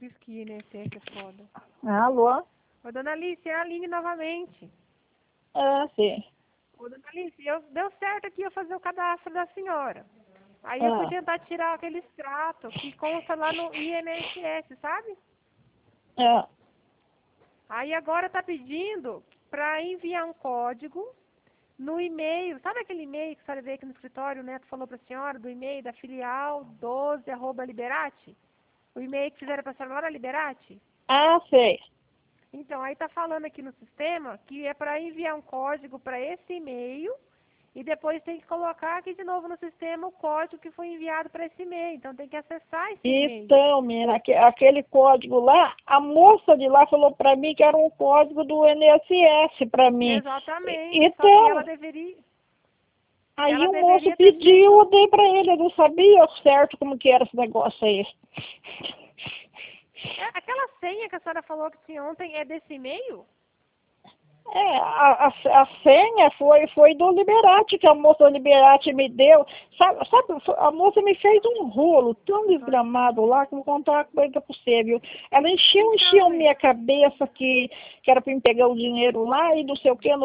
Diz que INSS é foda. Alô? Ô, dona Alice, é a Aline novamente. Ah, sim. Ô, dona Alice, deu certo aqui eu fazer o cadastro da senhora. Aí eu fui Ah, tentar tirar aquele extrato que consta lá no INSS, sabe? ah, Aí agora tá pedindo para enviar um código no e-mail. Sabe aquele e-mail que a senhora veio aqui no escritório, o Neto falou para a senhora, do e-mail da filial 12@Liberate? O e-mail que fizeram para a senhora lá na Liberate? sei. Então, aí tá falando aqui no sistema que é para enviar um código para esse e-mail e depois tem que colocar aqui de novo no sistema o código que foi enviado para esse e-mail. Então, tem que acessar esse e-mail. Então, menina, aquele código lá, a moça de lá falou pra mim que era um código do INSS pra mim. Exatamente. Só que Então, aí ela o moço deveria ter pediu, feito. eu dei pra ele, eu não sabia certo como que era esse negócio aí. Aquela senha que a senhora falou que tinha ontem é desse e-mail? A senha foi do Liberate, que a moça do Liberate me deu. Sabe, a moça me fez um rolo tão desgramado lá, que eu vou contar uma coisa pra você, viu? Ela encheu Então, minha cabeça que era pra me pegar o dinheiro lá e não sei o que,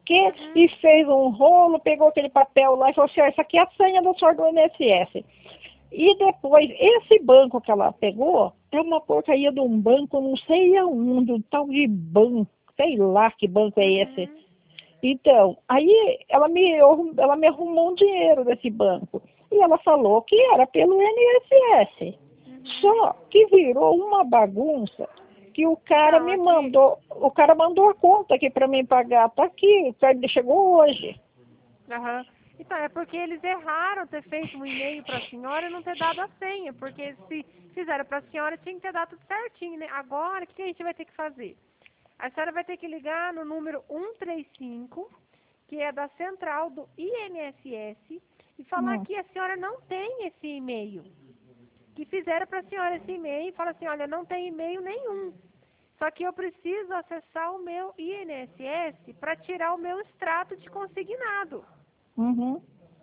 e fez um rolo, pegou aquele papel lá e falou assim, ó, isso aqui é a senha do senhor do INSS. E depois, esse banco que ela pegou, é uma porcaria de um banco, não sei aonde, um tal de banco, sei lá que banco é esse. Então, aí ela me arrumou um dinheiro desse banco. E ela falou que era pelo INSS. Só que virou uma bagunça que o cara não, me aqui. mandou, o cara mandou a conta aqui para mim pagar, tá aqui, chegou hoje. Aham. Então, é porque eles erraram ter feito um e-mail para a senhora e não ter dado a senha, porque se fizeram para a senhora, tinha que ter dado tudo certinho, né? Agora, o que a gente vai ter que fazer? A senhora vai ter que ligar no número 135, que é da central do INSS, e falar que a senhora não tem esse e-mail. Que fizeram para a senhora esse e-mail e fala assim, olha, não tem e-mail nenhum. Só que eu preciso acessar o meu INSS para tirar o meu extrato de consignado. Uhum.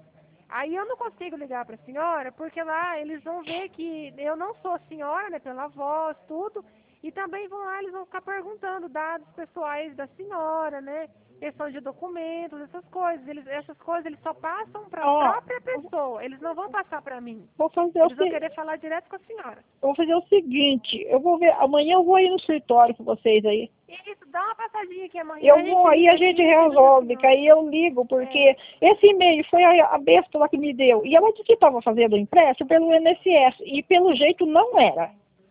Aí eu não consigo ligar para a senhora, porque lá eles vão ver que eu não sou a senhora, né, pela voz, tudo, e também vão lá, eles vão ficar perguntando dados pessoais da senhora, né, questão de documentos, essas coisas. Essas coisas eles só passam para a Ó, própria pessoa, eles não vão passar para mim. vou fazer Eles vão querer falar direto com a senhora. eu vou fazer o seguinte, eu vou ver, amanhã eu vou ir no escritório com vocês aí. Isso, dá uma passadinha aqui amanhã, Eu a vou, gente aí a liga aqui gente e te ajuda a resolve, que senhora. aí eu ligo, porque esse e-mail foi a besta lá que me deu. E ela disse que estava fazendo empréstimo pelo INSS, e pelo jeito não era.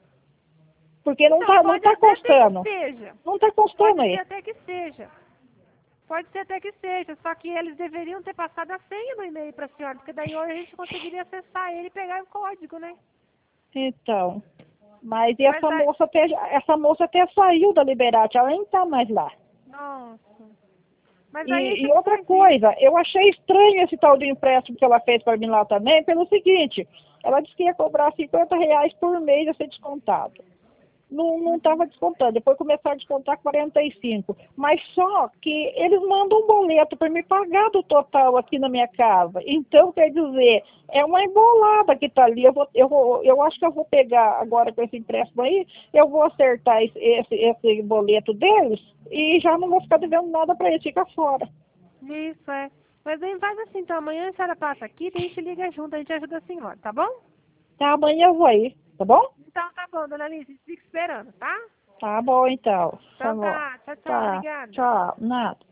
Porque não Então, tá, não pode tá até ter que constando. seja. Não tá constando Pode ser aí. até que seja. Pode ser até que seja, só que eles deveriam ter passado a senha no e-mail para a senhora, porque daí hoje a gente conseguiria acessar ele e pegar o código, né? Então, mas e Mas daí... essa moça até saiu da Liberate, ela nem tá mais lá. Nossa. Mas daí a E gente outra faz isso. coisa, eu achei estranho esse tal de empréstimo que ela fez para mim lá também, pelo seguinte, ela disse que ia cobrar R$ 50 por mês a ser descontado. Não estava descontando, depois começaram a descontar 45. Mas só que eles mandam um boleto para me pagar do total aqui na minha casa. Então, quer dizer, é uma embolada que está ali. Eu acho que eu vou pegar agora com esse empréstimo aí, eu vou acertar esse boleto deles e já não vou ficar devendo nada para eles, fica fora. Isso, é. Mas aí faz assim, então amanhã a senhora passa aqui, a gente liga junto, a gente ajuda a senhora, tá bom? Tá, amanhã eu vou aí, tá bom? Então tá bom, dona Alice, fica esperando, tá? Tá bom então, por Então favor. tá, tchau, tchau, Tá, obrigada. tchau, nada.